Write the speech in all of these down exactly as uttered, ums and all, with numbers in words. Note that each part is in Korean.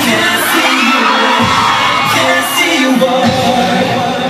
can't see you, can't see you, boy.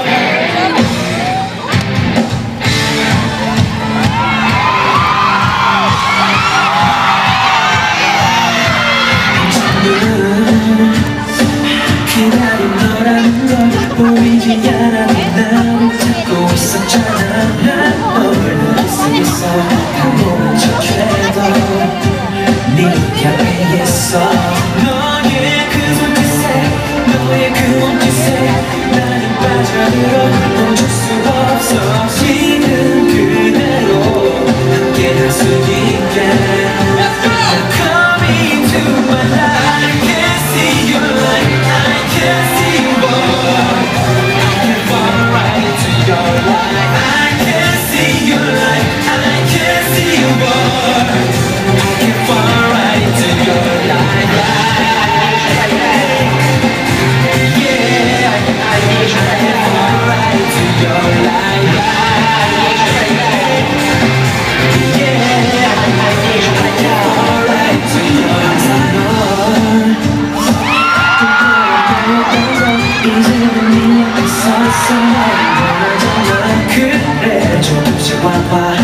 기다린 너라는 걸 보이지 않아도 나를 찾고 있었잖아. 난 너를 쓰겠어 다 모른 척해도 네 곁에 있어. 너의 그 손짓에 너의 그 몸짓에 나는 빠져들어 멈출 수 없어. 지금 그대로 함께 할 수 있게 Coming to my life. I can't see you like I can't see you, boy. I can fall right into your life. I can't see you like I can't see you, boy. I can fall right into your life. Yeah, I, I, I can fall right into your life. Yeah, I, I, I can fall right into your life. 이제는 네 앞에 서 있어. 그래 조금씩 와봐.